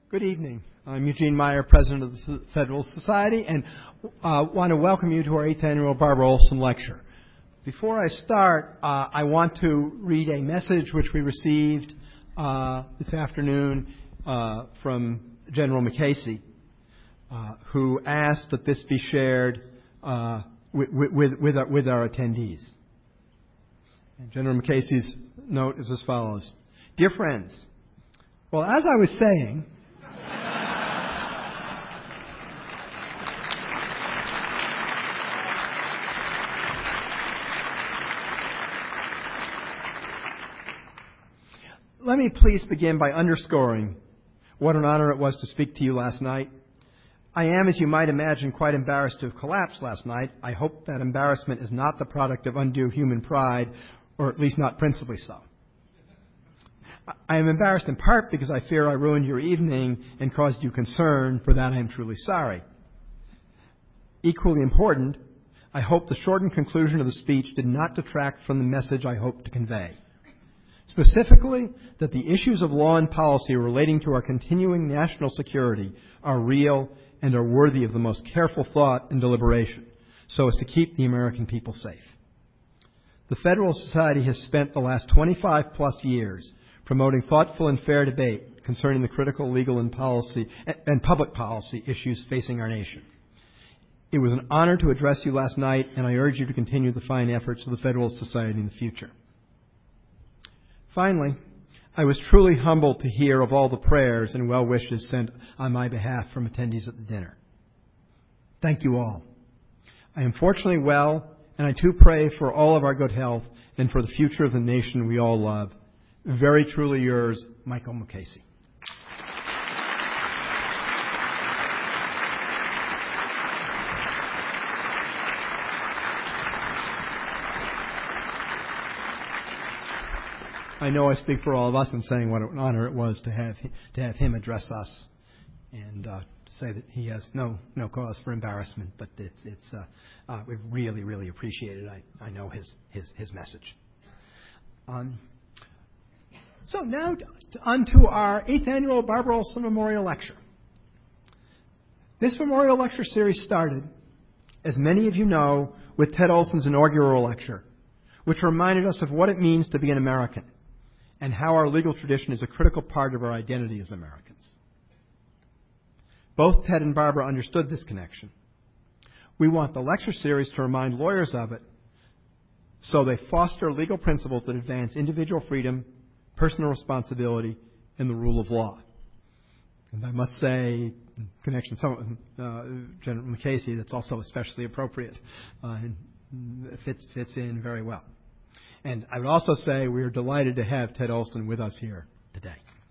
Good evening. I'm Eugene Meyer, President of the Federalist Society, and want to welcome you to our 8th Annual Barbara Olson Lecture. Before I start, I want to read a message which we received this afternoon from General McCasey, who asked that this be shared with our attendees. And General McCasey's note is as follows. Dear friends, well, as I was saying, let me please begin by underscoring what an honor it was to speak to you last night. I am, as you might imagine, quite embarrassed to have collapsed last night. I hope that embarrassment is not the product of undue human pride, or at least not principally so. I am embarrassed in part because I fear I ruined your evening and caused you concern. For that I am truly sorry. Equally important, I hope the shortened conclusion of the speech did not detract from the message I hope to convey. Specifically, that the issues of law and policy relating to our continuing national security are real and are worthy of the most careful thought and deliberation, so as to keep the American people safe. The Federalist Society has spent the last 25 plus years promoting thoughtful and fair debate concerning the critical legal and policy and public policy issues facing our nation. It was an honor to address you last night, and I urge you to continue the fine efforts of the Federalist Society in the future. Finally, I was truly humbled to hear of all the prayers and well wishes sent on my behalf from attendees at the dinner. Thank you all. I am fortunately well, and I too pray for all of our good health and for the future of the nation we all love. Very truly yours, Michael McCasey. I know I speak for all of us in saying what an honor it was to have him address us, and to say that he has no cause for embarrassment, but we really appreciate it. I know his message. So now on to our 8th Annual Barbara Olson Memorial Lecture. This Memorial Lecture series started, as many of you know, with Ted Olson's inaugural lecture, which reminded us of what it means to be an American and how our legal tradition is a critical part of our identity as Americans. Both Ted and Barbara understood this connection. We want the lecture series to remind lawyers of it, so they foster legal principles that advance individual freedom, personal responsibility, and the rule of law. And I must say, in connection with General McCasey, that's also especially appropriate and fits in very well. And I would also say we are delighted to have Ted Olson with us here today.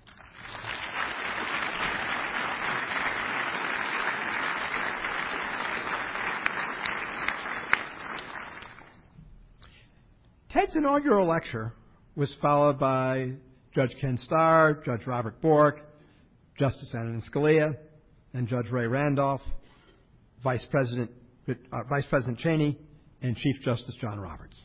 Ted's inaugural lecture was followed by Judge Ken Starr, Judge Robert Bork, Justice Antonin Scalia, and Judge Ray Randolph, Vice President Cheney, and Chief Justice John Roberts.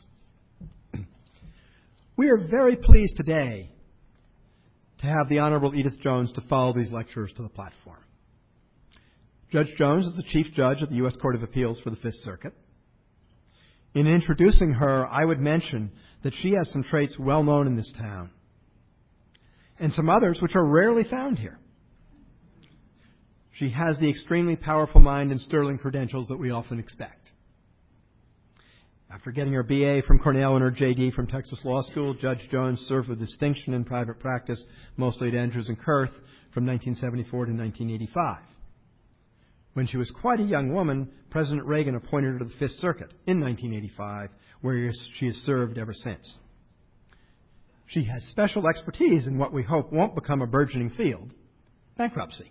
We are very pleased today to have the Honorable Edith Jones to follow these lecturers to the platform. Judge Jones is the Chief Judge of the U.S. Court of Appeals for the Fifth Circuit. In introducing her, I would mention that she has some traits well known in this town, and some others which are rarely found here. She has the extremely powerful mind and sterling credentials that we often expect. After getting her BA from Cornell and her JD from Texas Law School, Judge Jones served with distinction in private practice, mostly at Andrews and Kurth, from 1974 to 1985. When she was quite a young woman, President Reagan appointed her to the Fifth Circuit in 1985, where she has served ever since. She has special expertise in what we hope won't become a burgeoning field, bankruptcy.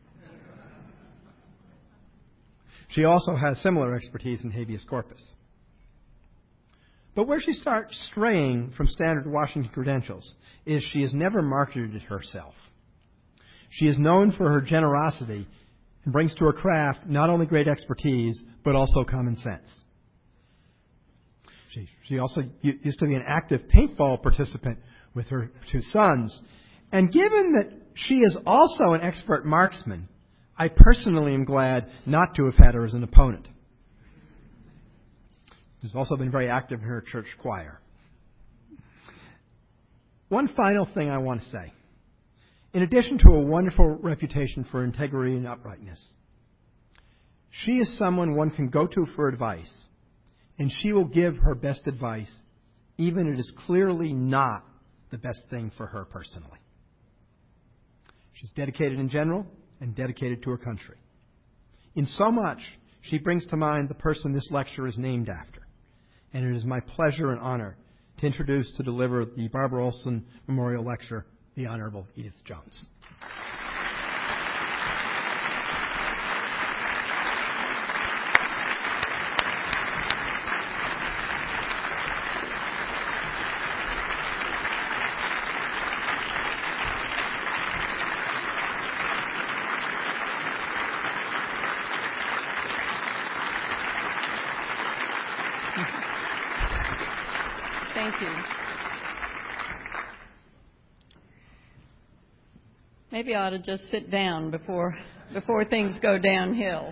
She also has similar expertise in habeas corpus. But where she starts straying from standard Washington credentials is she has never marketed herself. She is known for her generosity and brings to her craft not only great expertise, but also common sense. She also used to be an active paintball participant with her two sons. And given that She is also an expert marksman. I personally am glad not to have had her as an opponent. She's also been very active in her church choir. One final thing I want to say. In addition to a wonderful reputation for integrity and uprightness, she is someone one can go to for advice, and she will give her best advice, even if it is clearly not the best thing for her personally. She's dedicated in general and dedicated to her country. In so much, she brings to mind the person this lecture is named after, and it is my pleasure and honor to introduce to deliver the Barbara Olson Memorial Lecture, the Honorable Edith Jones. Thank you. Maybe I ought to just sit down before things go downhill.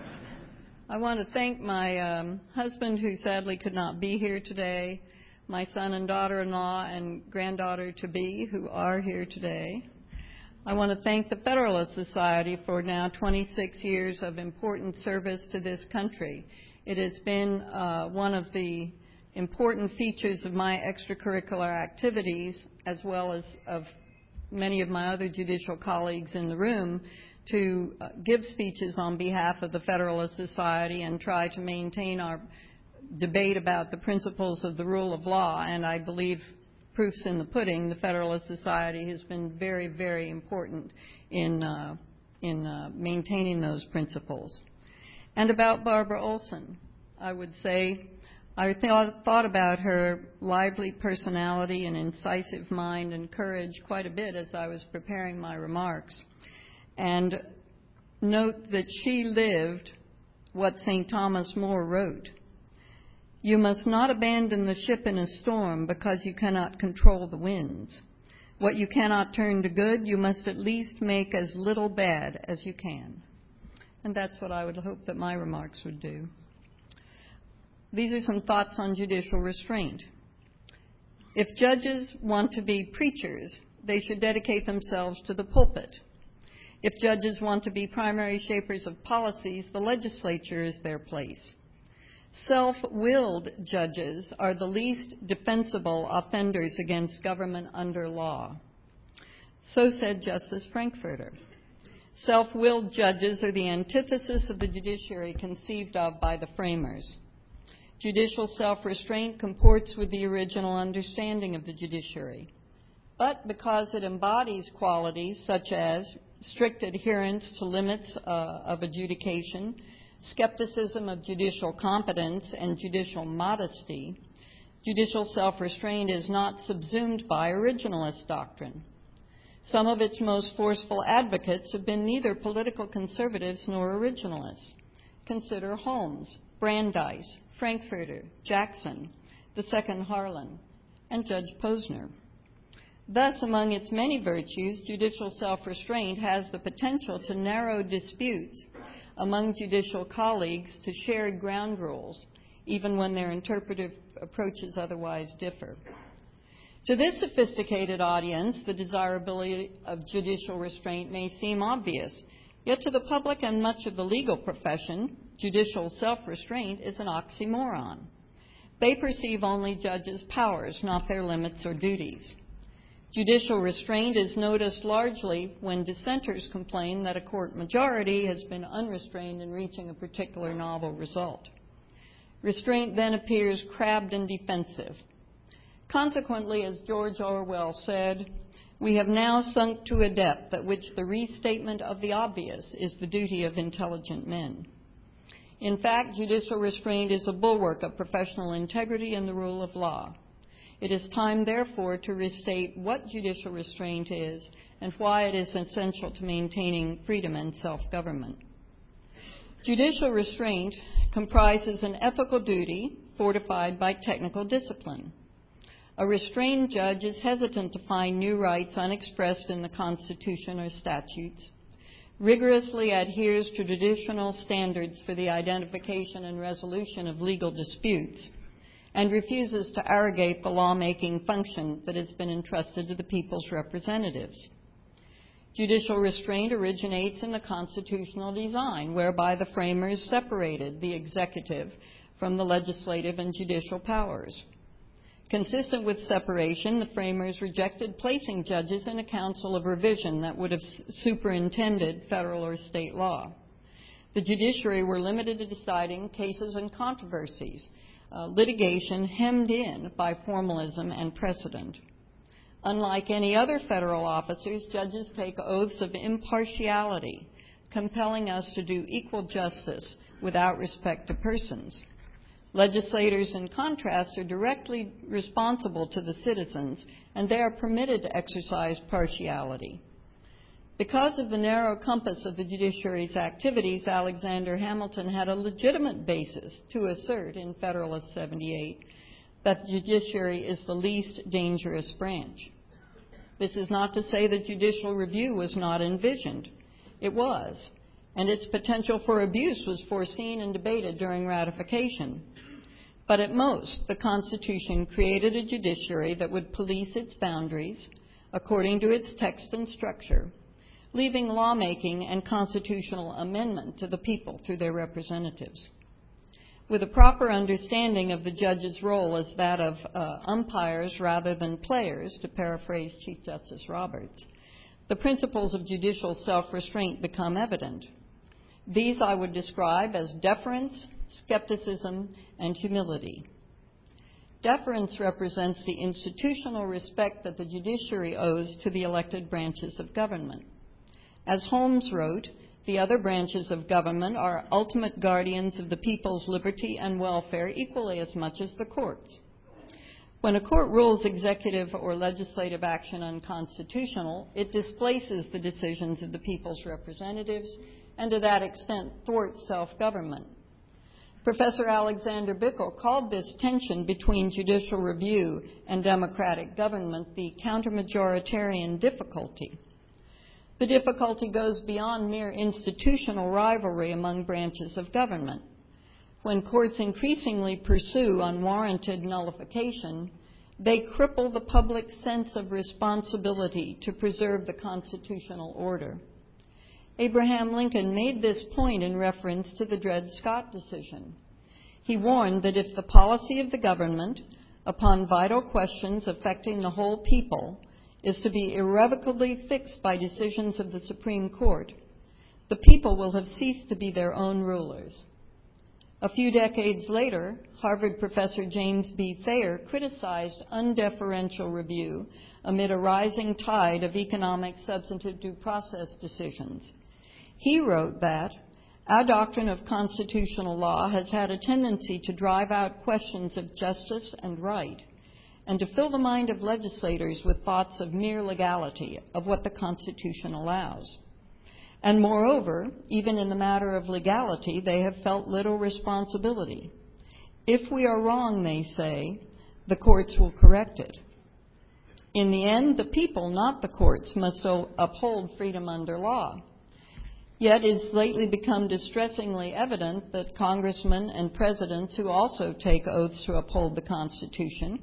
I want to thank my husband, who sadly could not be here today, my son and daughter-in-law and granddaughter-to-be, who are here today. I want to thank the Federalist Society for now 26 years of important service to this country. It has been one of the important features of my extracurricular activities, as well as of many of my other judicial colleagues in the room, to give speeches on behalf of the Federalist Society and try to maintain our debate about the principles of the rule of law. And I believe proof's in the pudding. The Federalist Society has been very, very important in maintaining those principles. And about Barbara Olson, I would say I thought about her lively personality and incisive mind and courage quite a bit as I was preparing my remarks. And note that she lived what St. Thomas More wrote. You must not abandon the ship in a storm because you cannot control the winds. What you cannot turn to good, you must at least make as little bad as you can. And that's what I would hope that my remarks would do. These are some thoughts on judicial restraint. If judges want to be preachers, they should dedicate themselves to the pulpit. If judges want to be primary shapers of policies, the legislature is their place. Self-willed judges are the least defensible offenders against government under law. So said Justice Frankfurter. Self-willed judges are the antithesis of the judiciary conceived of by the framers. Judicial self-restraint comports with the original understanding of the judiciary. But because it embodies qualities such as strict adherence to limits of adjudication, skepticism of judicial competence, and judicial modesty, judicial self-restraint is not subsumed by originalist doctrine. Some of its most forceful advocates have been neither political conservatives nor originalists. Consider Holmes, Brandeis, Frankfurter, Jackson, the second Harlan, and Judge Posner. Thus, among its many virtues, judicial self-restraint has the potential to narrow disputes among judicial colleagues to shared ground rules, even when their interpretive approaches otherwise differ. To this sophisticated audience, the desirability of judicial restraint may seem obvious, yet to the public and much of the legal profession, judicial self-restraint is an oxymoron. They perceive only judges' powers, not their limits or duties. Judicial restraint is noticed largely when dissenters complain that a court majority has been unrestrained in reaching a particular novel result. Restraint then appears crabbed and defensive. Consequently, as George Orwell said, we have now sunk to a depth at which the restatement of the obvious is the duty of intelligent men. In fact, judicial restraint is a bulwark of professional integrity and the rule of law. It is time, therefore, to restate what judicial restraint is and why it is essential to maintaining freedom and self-government. Judicial restraint comprises an ethical duty fortified by technical discipline. A restrained judge is hesitant to find new rights unexpressed in the Constitution or statutes, rigorously adheres to traditional standards for the identification and resolution of legal disputes, and refuses to arrogate the lawmaking function that has been entrusted to the people's representatives. Judicial restraint originates in the constitutional design, whereby the framers separated the executive from the legislative and judicial powers. Consistent with separation, the framers rejected placing judges in a council of revision that would have superintended federal or state law. The judiciary were limited to deciding cases and controversies, litigation hemmed in by formalism and precedent. Unlike any other federal officers, judges take oaths of impartiality, compelling us to do equal justice without respect to persons. Legislators, in contrast, are directly responsible to the citizens, and they are permitted to exercise partiality. Because of the narrow compass of the judiciary's activities, Alexander Hamilton had a legitimate basis to assert in Federalist 78 that the judiciary is the least dangerous branch. This is not to say that judicial review was not envisioned. It was, and its potential for abuse was foreseen and debated during ratification. But at most, the Constitution created a judiciary that would police its boundaries according to its text and structure, leaving lawmaking and constitutional amendment to the people through their representatives. With a proper understanding of the judge's role as that of umpires rather than players, to paraphrase Chief Justice Roberts, the principles of judicial self-restraint become evident. These I would describe as deference, skepticism, and humility. Deference represents the institutional respect that the judiciary owes to the elected branches of government. As Holmes wrote, the other branches of government are ultimate guardians of the people's liberty and welfare equally as much as the courts. When a court rules executive or legislative action unconstitutional, it displaces the decisions of the people's representatives and to that extent thwarts self-government. Professor Alexander Bickel called this tension between judicial review and democratic government the countermajoritarian difficulty. The difficulty goes beyond mere institutional rivalry among branches of government. When courts increasingly pursue unwarranted nullification, they cripple the public sense of responsibility to preserve the constitutional order. Abraham Lincoln made this point in reference to the Dred Scott decision. He warned that if the policy of the government, upon vital questions affecting the whole people, is to be irrevocably fixed by decisions of the Supreme Court, the people will have ceased to be their own rulers. A few decades later, Harvard professor James B. Thayer criticized undeferential review amid a rising tide of economic substantive due process decisions. He wrote that our doctrine of constitutional law has had a tendency to drive out questions of justice and right, and to fill the mind of legislators with thoughts of mere legality, of what the Constitution allows. And moreover, even in the matter of legality, they have felt little responsibility. If we are wrong, they say, the courts will correct it. In the end, the people, not the courts, must uphold freedom under law. Yet it's lately become distressingly evident that congressmen and presidents who also take oaths to uphold the Constitution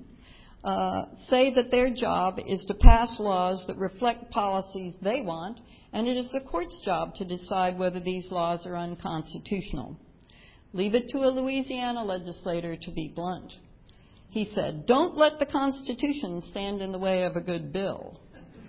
say that their job is to pass laws that reflect policies they want, and it is the court's job to decide whether these laws are unconstitutional. Leave it to a Louisiana legislator to be blunt. He said, "Don't let the Constitution stand in the way of a good bill."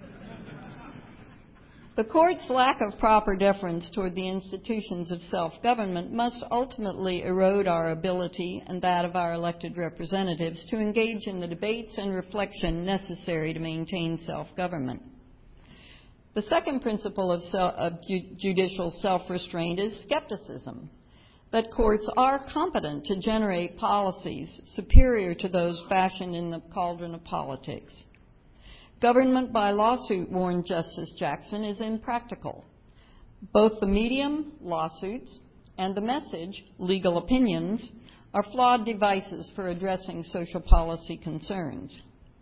The court's lack of proper deference toward the institutions of self-government must ultimately erode our ability and that of our elected representatives to engage in the debates and reflection necessary to maintain self-government. The second principle of judicial self-restraint is skepticism, that courts are competent to generate policies superior to those fashioned in the cauldron of politics. Government by lawsuit, warned Justice Jackson, is impractical. Both the medium, lawsuits, and the message, legal opinions, are flawed devices for addressing social policy concerns.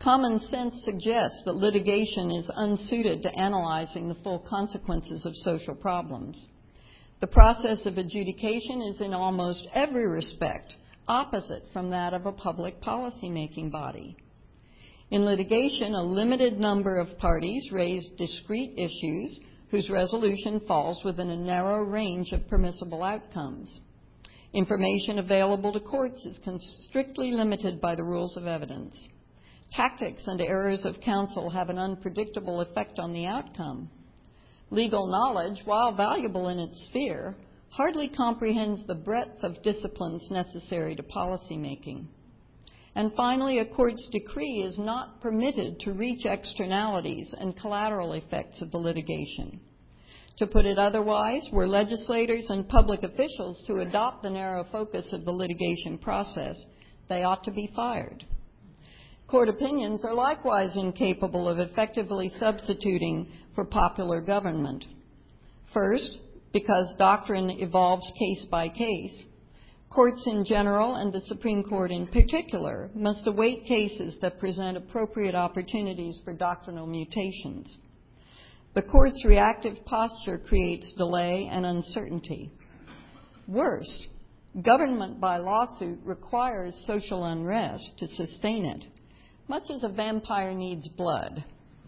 Common sense suggests that litigation is unsuited to analyzing the full consequences of social problems. The process of adjudication is in almost every respect opposite from that of a public policy-making body. In litigation, a limited number of parties raise discrete issues whose resolution falls within a narrow range of permissible outcomes. Information available to courts is strictly limited by the rules of evidence. Tactics and errors of counsel have an unpredictable effect on the outcome. Legal knowledge, while valuable in its sphere, hardly comprehends the breadth of disciplines necessary to policymaking. And finally, a court's decree is not permitted to reach externalities and collateral effects of the litigation. To put it otherwise, were legislators and public officials to adopt the narrow focus of the litigation process, they ought to be fired. Court opinions are likewise incapable of effectively substituting for popular government. First, because doctrine evolves case by case, courts in general and the Supreme Court in particular must await cases that present appropriate opportunities for doctrinal mutations. The court's reactive posture creates delay and uncertainty. Worse, government by lawsuit requires social unrest to sustain it, much as a vampire needs blood.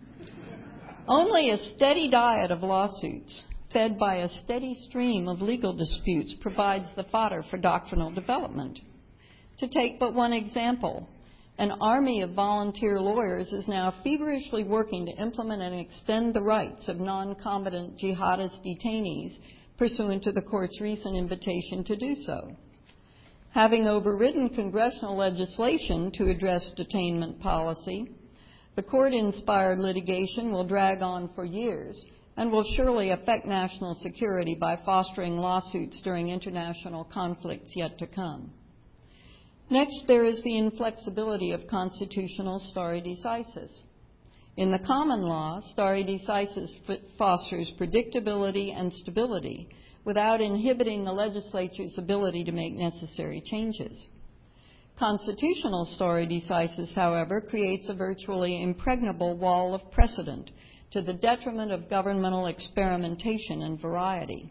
Only a steady diet of lawsuits, fed by a steady stream of legal disputes, provides the fodder for doctrinal development. To take but one example, an army of volunteer lawyers is now feverishly working to implement and extend the rights of non-combatant jihadist detainees pursuant to the court's recent invitation to do so. Having overridden congressional legislation to address detainment policy, the court-inspired litigation will drag on for years and will surely affect national security by fostering lawsuits during international conflicts yet to come. Next, there is the inflexibility of constitutional stare decisis. In the common law, stare decisis fosters predictability and stability without inhibiting the legislature's ability to make necessary changes. Constitutional stare decisis, however, creates a virtually impregnable wall of precedent to the detriment of governmental experimentation and variety.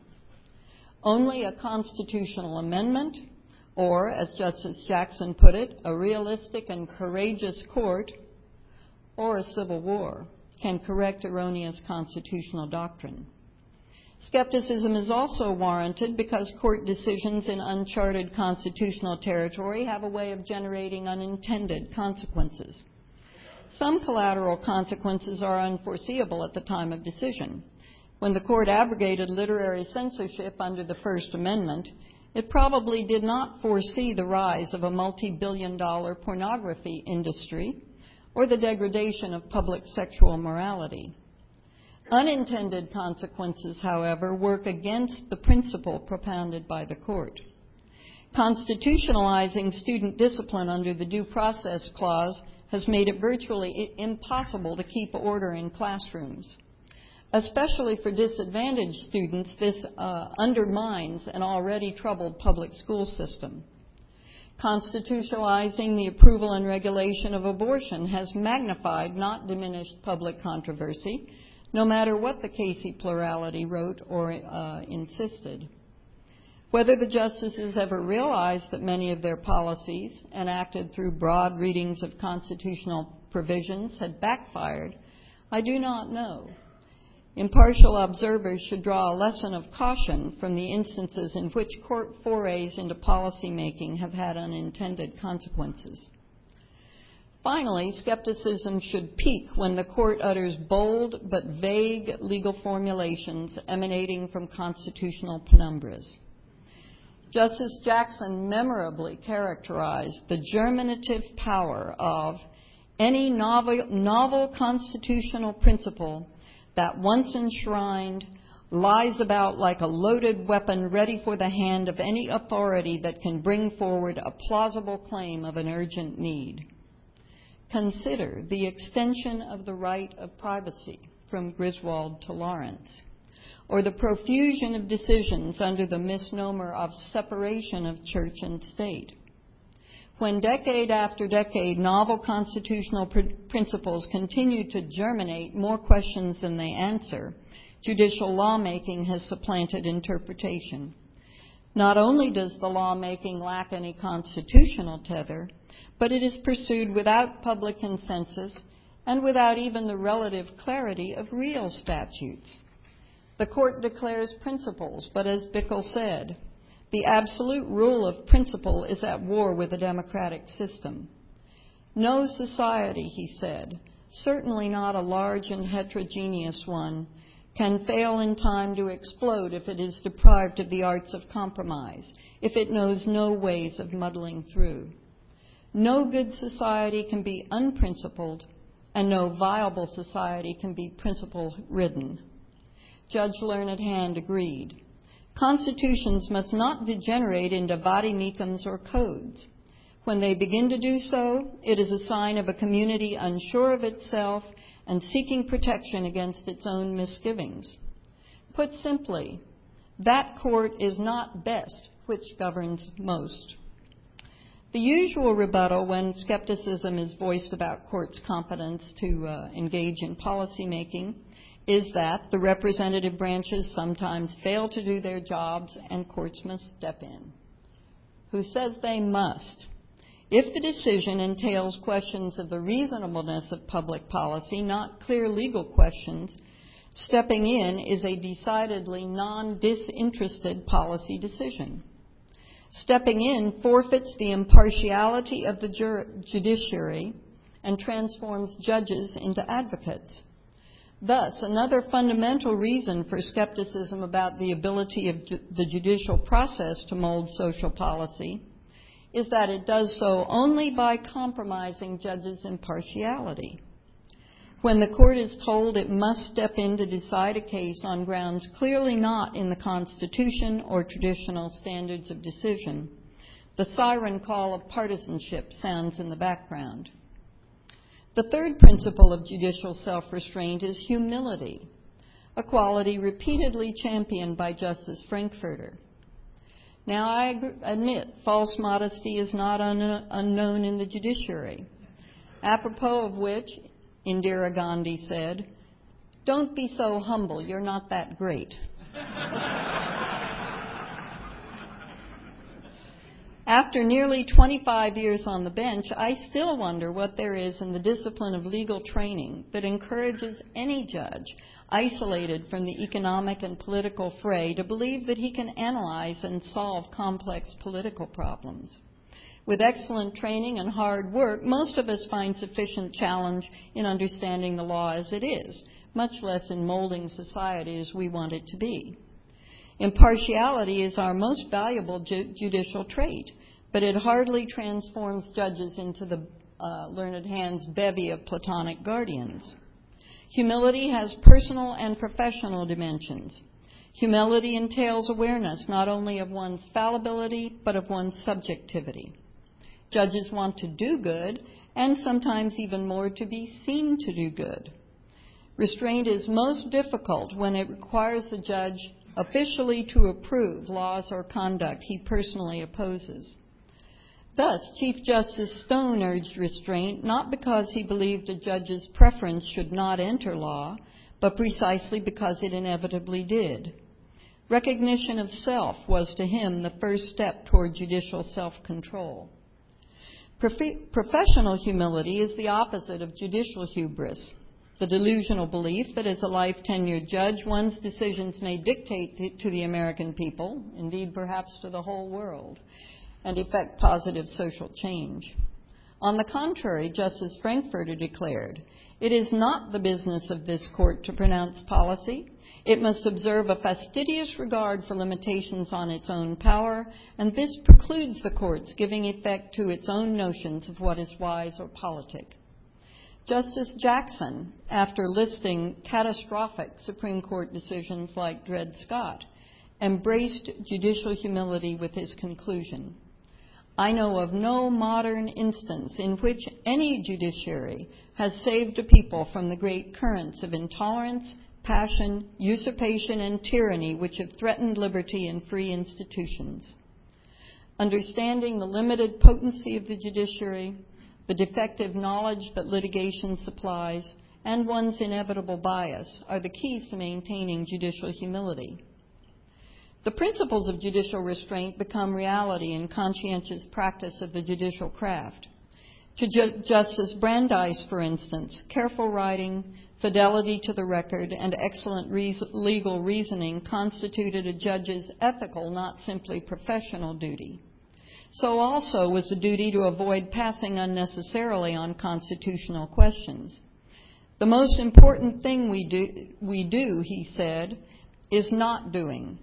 Only a constitutional amendment, or, as Justice Jackson put it, a realistic and courageous court, or a civil war, can correct erroneous constitutional doctrine. Skepticism is also warranted because court decisions in uncharted constitutional territory have a way of generating unintended consequences. Some collateral consequences are unforeseeable at the time of decision. When the court abrogated literary censorship under the First Amendment, it probably did not foresee the rise of a multi-billion-dollar pornography industry or the degradation of public sexual morality. Unintended consequences, however, work against the principle propounded by the court. Constitutionalizing student discipline under the Due Process Clause has made it virtually impossible to keep order in classrooms. Especially for disadvantaged students, this undermines an already troubled public school system. Constitutionalizing the approval and regulation of abortion has magnified, not diminished, public controversy, no matter what the Casey plurality wrote or insisted. Whether the justices ever realized that many of their policies, enacted through broad readings of constitutional provisions, had backfired, I do not know. Impartial observers should draw a lesson of caution from the instances in which court forays into policymaking have had unintended consequences. Finally, skepticism should peak when the court utters bold but vague legal formulations emanating from constitutional penumbras. Justice Jackson memorably characterized the germinative power of any novel constitutional principle that, once enshrined, lies about like a loaded weapon ready for the hand of any authority that can bring forward a plausible claim of an urgent need. Consider the extension of the right of privacy from Griswold to Lawrence, or the profusion of decisions under the misnomer of separation of church and state. When decade after decade novel constitutional principles continue to germinate more questions than they answer, judicial lawmaking has supplanted interpretation. Not only does the lawmaking lack any constitutional tether, but it is pursued without public consensus and without even the relative clarity of real statutes. The court declares principles, but as Bickel said, the absolute rule of principle is at war with the democratic system. No society, he said, certainly not a large and heterogeneous one, can fail in time to explode if it is deprived of the arts of compromise, if it knows no ways of muddling through. No good society can be unprincipled, and no viable society can be principle-ridden. Judge Learned Hand agreed. Constitutions must not degenerate into vademecums or codes. When they begin to do so, it is a sign of a community unsure of itself and seeking protection against its own misgivings. Put simply, that court is not best which governs most. The usual rebuttal when skepticism is voiced about courts' competence to engage in policymaking is that the representative branches sometimes fail to do their jobs and courts must step in. Who says they must? If the decision entails questions of the reasonableness of public policy, not clear legal questions, stepping in is a decidedly non-disinterested policy decision. Stepping in forfeits the impartiality of the judiciary and transforms judges into advocates. Thus, another fundamental reason for skepticism about the ability of the judicial process to mold social policy is that it does so only by compromising judges' impartiality. When the court is told it must step in to decide a case on grounds clearly not in the Constitution or traditional standards of decision, the siren call of partisanship sounds in the background. The third principle of judicial self-restraint is humility, a quality repeatedly championed by Justice Frankfurter. Now, I admit false modesty is not unknown in the judiciary, apropos of which Indira Gandhi said, "Don't be so humble, you're not that great." After nearly 25 years on the bench, I still wonder what there is in the discipline of legal training that encourages any judge, isolated from the economic and political fray, to believe that he can analyze and solve complex political problems. With excellent training and hard work, most of us find sufficient challenge in understanding the law as it is, much less in molding society as we want it to be. Impartiality is our most valuable judicial trait, but it hardly transforms judges into the Learned Hand's bevy of Platonic guardians. Humility has personal and professional dimensions. Humility entails awareness not only of one's fallibility, but of one's subjectivity. Judges want to do good, and sometimes even more to be seen to do good. Restraint is most difficult when it requires the judge officially to approve laws or conduct he personally opposes. Thus, Chief Justice Stone urged restraint not because he believed a judge's preference should not enter law, but precisely because it inevitably did. Recognition of self was to him the first step toward judicial self-control. Professional humility is the opposite of judicial hubris, the delusional belief that as a life-tenured judge, one's decisions may dictate to the American people, indeed perhaps to the whole world, and effect positive social change. On the contrary, Justice Frankfurter declared, "It is not the business of this court to pronounce policy. It must observe a fastidious regard for limitations on its own power, and this precludes the court's giving effect to its own notions of what is wise or politic." Justice Jackson, after listing catastrophic Supreme Court decisions like Dred Scott, embraced judicial humility with his conclusion, "I know of no modern instance in which any judiciary has saved a people from the great currents of intolerance, passion, usurpation, and tyranny which have threatened liberty and free institutions." understanding the limited potency of the judiciary, the defective knowledge that litigation supplies, and one's inevitable bias are the keys to maintaining judicial humility. The principles of judicial restraint become reality in conscientious practice of the judicial craft. To Justice Brandeis, for instance, careful writing, fidelity to the record, and excellent legal reasoning constituted a judge's ethical, not simply professional duty. So also was the duty to avoid passing unnecessarily on constitutional questions. The most important thing we do, he said, is not doing.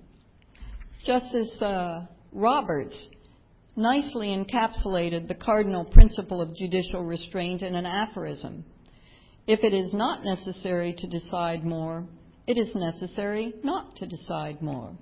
Justice Roberts nicely encapsulated the cardinal principle of judicial restraint in an aphorism. If it is not necessary to decide more, it is necessary not to decide more.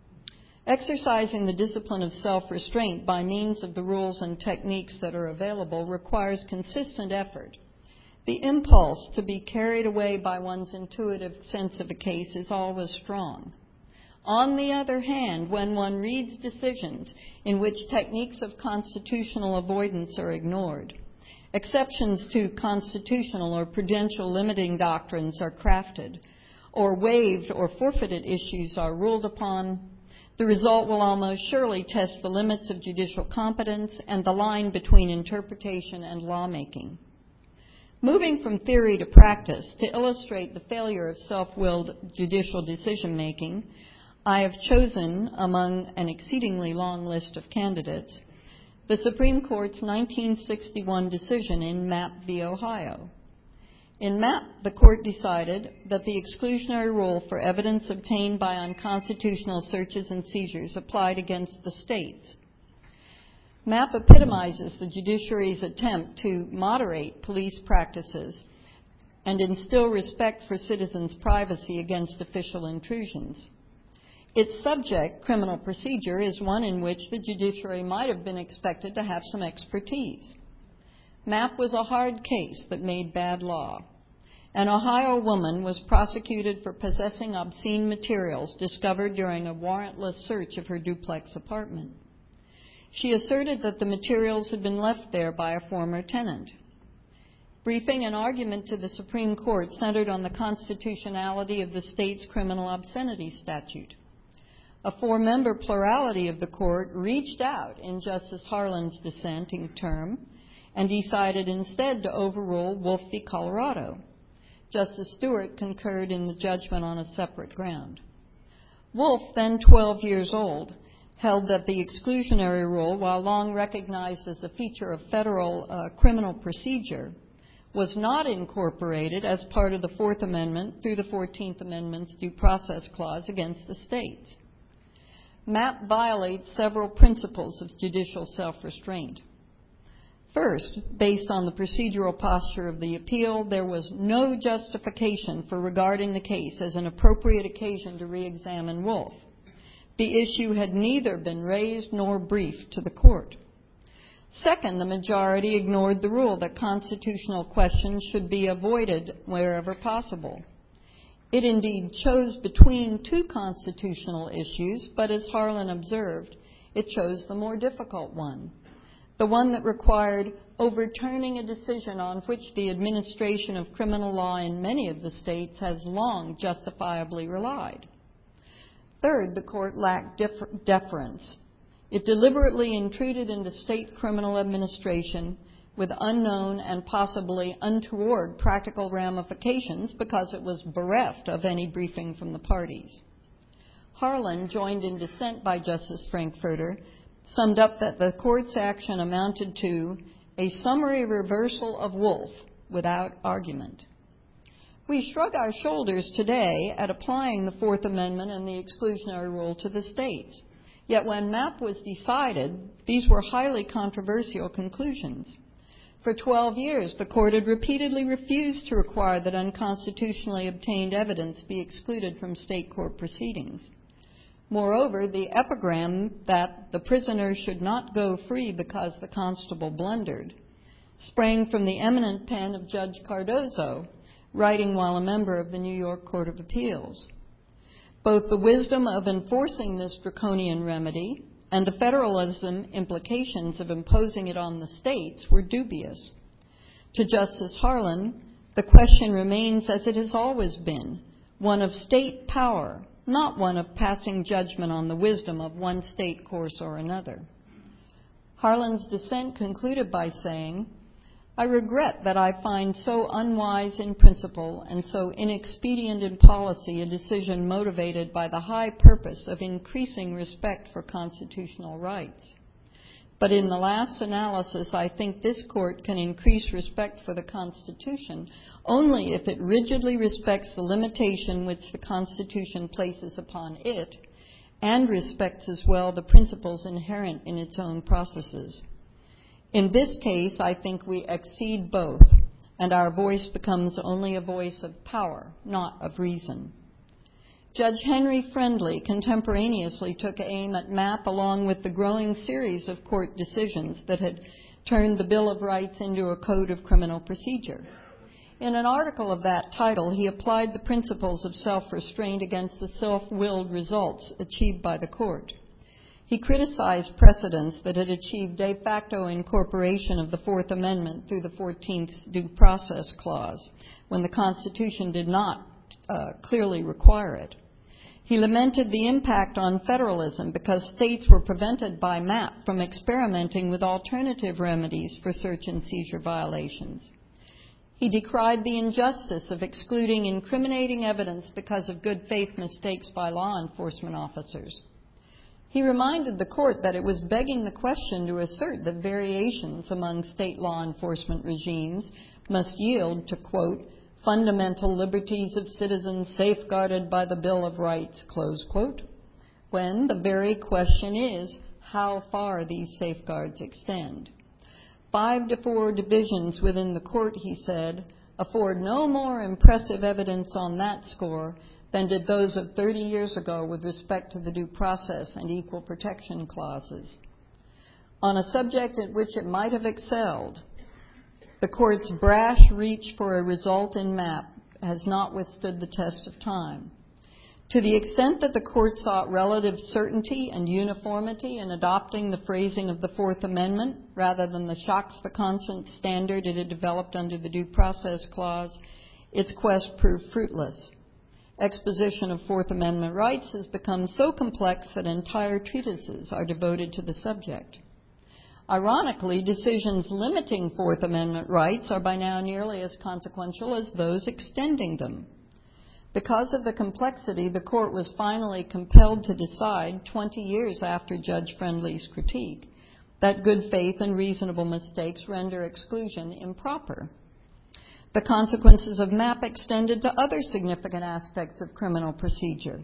Exercising the discipline of self-restraint by means of the rules and techniques that are available requires consistent effort. The impulse to be carried away by one's intuitive sense of a case is always strong. On the other hand, when one reads decisions in which techniques of constitutional avoidance are ignored, exceptions to constitutional or prudential limiting doctrines are crafted, or waived or forfeited issues are ruled upon, the result will almost surely test the limits of judicial competence and the line between interpretation and lawmaking. Moving from theory to practice, to illustrate the failure of self-willed judicial decision-making, I have chosen, among an exceedingly long list of candidates, the Supreme Court's 1961 decision in Mapp v. Ohio. In Mapp, the Court decided that the exclusionary rule for evidence obtained by unconstitutional searches and seizures applied against the states. Mapp epitomizes the judiciary's attempt to moderate police practices and instill respect for citizens' privacy against official intrusions. Its subject, criminal procedure, is one in which the judiciary might have been expected to have some expertise. Mapp was a hard case that made bad law. An Ohio woman was prosecuted for possessing obscene materials discovered during a warrantless search of her duplex apartment. She asserted that the materials had been left there by a former tenant. Briefing and argument to the Supreme Court centered on the constitutionality of the state's criminal obscenity statute. A four-member plurality of the court reached out in Justice Harlan's dissenting term and decided instead to overrule Wolf v. Colorado. Justice Stewart concurred in the judgment on a separate ground. Wolf, then 12 years old, held that the exclusionary rule, while long recognized as a feature of federal criminal procedure, was not incorporated as part of the Fourth Amendment through the 14th Amendment's Due Process Clause against the states. Mapp violates several principles of judicial self-restraint. First, based on the procedural posture of the appeal, there was no justification for regarding the case as an appropriate occasion to re-examine Wolf. The issue had neither been raised nor briefed to the court. Second, the majority ignored the rule that constitutional questions should be avoided wherever possible. It indeed chose between two constitutional issues, but as Harlan observed, it chose the more difficult one, the one that required overturning a decision on which the administration of criminal law in many of the states has long justifiably relied. Third, the court lacked deference. It deliberately intruded into state criminal administration with unknown and possibly untoward practical ramifications because it was bereft of any briefing from the parties. Harlan, joined in dissent by Justice Frankfurter, summed up that the court's action amounted to a summary reversal of Wolf without argument. We shrug our shoulders today at applying the Fourth Amendment and the exclusionary rule to the states. Yet when Mapp was decided, these were highly controversial conclusions. For 12 years, the court had repeatedly refused to require that unconstitutionally obtained evidence be excluded from state court proceedings. Moreover, the epigram that the prisoner should not go free because the constable blundered sprang from the eminent pen of Judge Cardozo, writing while a member of the New York Court of Appeals. Both the wisdom of enforcing this draconian remedy and the federalism implications of imposing it on the states were dubious. To Justice Harlan, the question remains as it has always been, one of state power, not one of passing judgment on the wisdom of one state course or another. Harlan's dissent concluded by saying, "I regret that I find so unwise in principle and so inexpedient in policy a decision motivated by the high purpose of increasing respect for constitutional rights. But in the last analysis, I think this Court can increase respect for the Constitution only if it rigidly respects the limitation which the Constitution places upon it and respects as well the principles inherent in its own processes. In this case, I think we exceed both, and our voice becomes only a voice of power, not of reason." Judge Henry Friendly contemporaneously took aim at MAP along with the growing series of court decisions that had turned the Bill of Rights into a code of criminal procedure. In an article of that title, he applied the principles of self-restraint against the self-willed results achieved by the court. He criticized precedents that had achieved de facto incorporation of the Fourth Amendment through the 14th Due Process Clause, when the Constitution did not clearly require it. He lamented the impact on federalism because states were prevented by MAP from experimenting with alternative remedies for search and seizure violations. He decried the injustice of excluding incriminating evidence because of good faith mistakes by law enforcement officers. He reminded the court that it was begging the question to assert that variations among state law enforcement regimes must yield to, quote, "fundamental liberties of citizens safeguarded by the Bill of Rights," close quote, when the very question is how far these safeguards extend. 5-4 divisions within the court, he said, afford no more impressive evidence on that score than did those of 30 years ago with respect to the due process and equal protection clauses. On a subject at which it might have excelled, the court's brash reach for a result in MAP has not withstood the test of time. To the extent that the court sought relative certainty and uniformity in adopting the phrasing of the Fourth Amendment rather than the shocks the conscience standard it had developed under the Due Process Clause, its quest proved fruitless. Exposition of Fourth Amendment rights has become so complex that entire treatises are devoted to the subject. Ironically, decisions limiting Fourth Amendment rights are by now nearly as consequential as those extending them. Because of the complexity, the court was finally compelled to decide, 20 years after Judge Friendly's critique, that good faith and reasonable mistakes render exclusion improper. The consequences of MAP extended to other significant aspects of criminal procedure.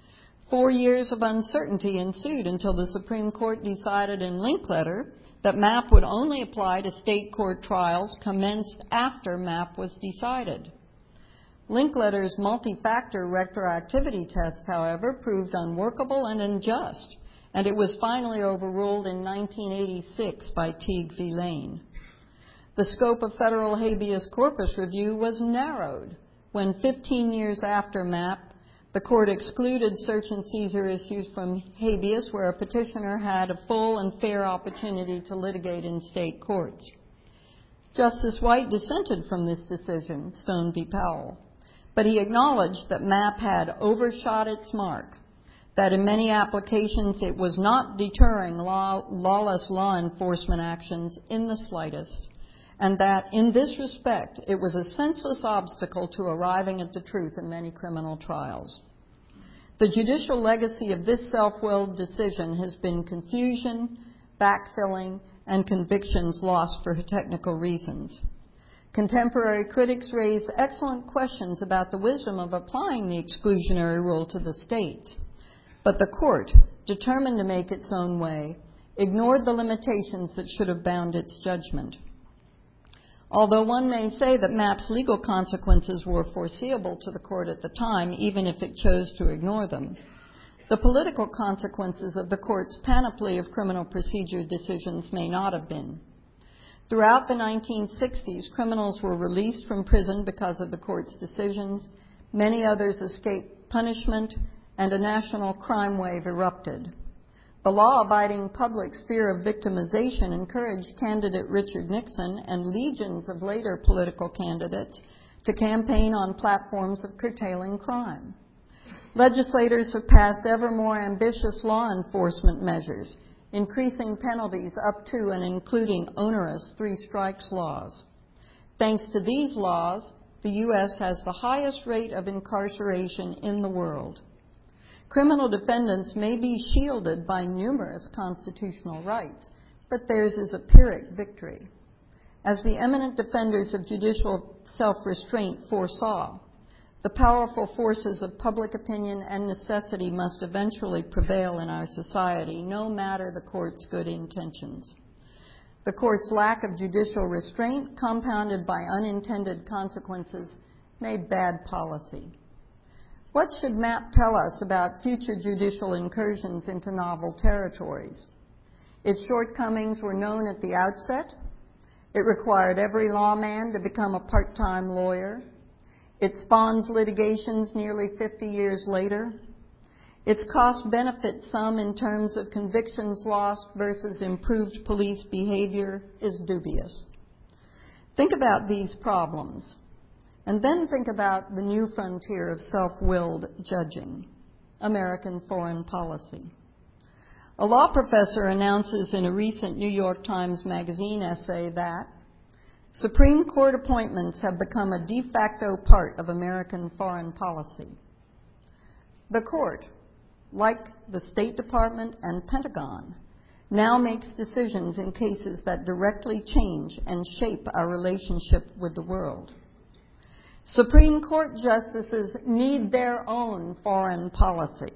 4 years of uncertainty ensued until the Supreme Court decided in Linkletter that MAP would only apply to state court trials commenced after MAP was decided. Linkletter's multi-factor retroactivity test, however, proved unworkable and unjust, and it was finally overruled in 1986 by Teague v. Lane. The scope of federal habeas corpus review was narrowed when 15 years after MAP, the court excluded search and seizure issues from habeas where a petitioner had a full and fair opportunity to litigate in state courts. Justice White dissented from this decision, Stone v. Powell, but he acknowledged that MAP had overshot its mark, that in many applications it was not deterring lawless law enforcement actions in the slightest, and that in this respect it was a senseless obstacle to arriving at the truth in many criminal trials. The judicial legacy of this self-willed decision has been confusion, backfilling, and convictions lost for technical reasons. Contemporary critics raise excellent questions about the wisdom of applying the exclusionary rule to the states, but the court, determined to make its own way, ignored the limitations that should have bound its judgment. Although one may say that MAP's legal consequences were foreseeable to the court at the time, even if it chose to ignore them, the political consequences of the court's panoply of criminal procedure decisions may not have been. Throughout the 1960s, criminals were released from prison because of the court's decisions, many others escaped punishment, and a national crime wave erupted. The law-abiding public's fear of victimization encouraged candidate Richard Nixon and legions of later political candidates to campaign on platforms of curtailing crime. Legislators have passed ever more ambitious law enforcement measures, increasing penalties up to and including onerous three-strikes laws. Thanks to these laws, the U.S. has the highest rate of incarceration in the world. Criminal defendants may be shielded by numerous constitutional rights, but theirs is a Pyrrhic victory. As the eminent defenders of judicial self-restraint foresaw, the powerful forces of public opinion and necessity must eventually prevail in our society, no matter the court's good intentions. The court's lack of judicial restraint, compounded by unintended consequences, made bad policy. What should MAP tell us about future judicial incursions into novel territories? Its shortcomings were known at the outset. It required every lawman to become a part-time lawyer. It spawns litigations nearly 50 years later. Its cost-benefit sum in terms of convictions lost versus improved police behavior is dubious. Think about these problems, and then think about the new frontier of self-willed judging, American foreign policy. A law professor announces in a recent New York Times Magazine essay that Supreme Court appointments have become a de facto part of American foreign policy. The court, like the State Department and Pentagon, now makes decisions in cases that directly change and shape our relationship with the world. Supreme Court justices need their own foreign policy.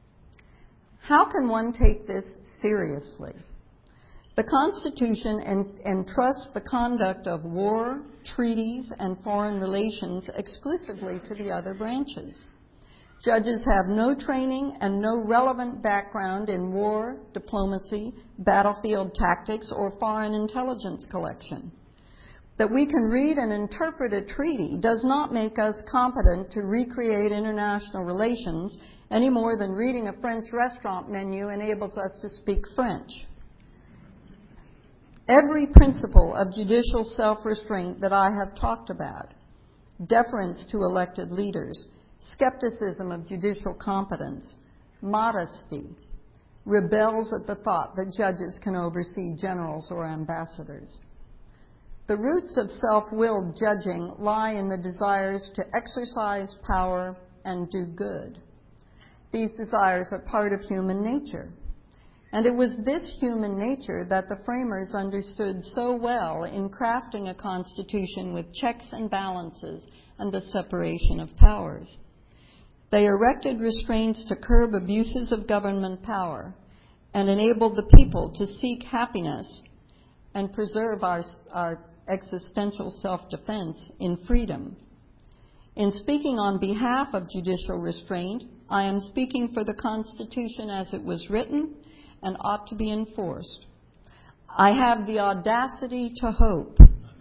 How can one take this seriously? The Constitution entrusts the conduct of war, treaties, and foreign relations exclusively to the other branches. Judges have no training and no relevant background in war, diplomacy, battlefield tactics, or foreign intelligence collection. That we can read and interpret a treaty does not make us competent to recreate international relations any more than reading a French restaurant menu enables us to speak French. Every principle of judicial self-restraint that I have talked about, deference to elected leaders, skepticism of judicial competence, modesty, rebels at the thought that judges can oversee generals or ambassadors. The roots of self-willed judging lie in the desires to exercise power and do good. These desires are part of human nature. And it was this human nature that the framers understood so well in crafting a constitution with checks and balances and the separation of powers. They erected restraints to curb abuses of government power and enabled the people to seek happiness and preserve our existential self-defense in freedom. In speaking on behalf of judicial restraint, I am speaking for the Constitution as it was written and ought to be enforced. I have the audacity to hope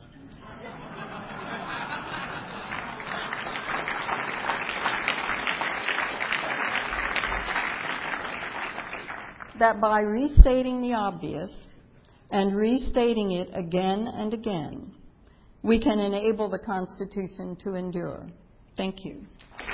that by restating the obvious and restating it again and again, we can enable the Constitution to endure. Thank you.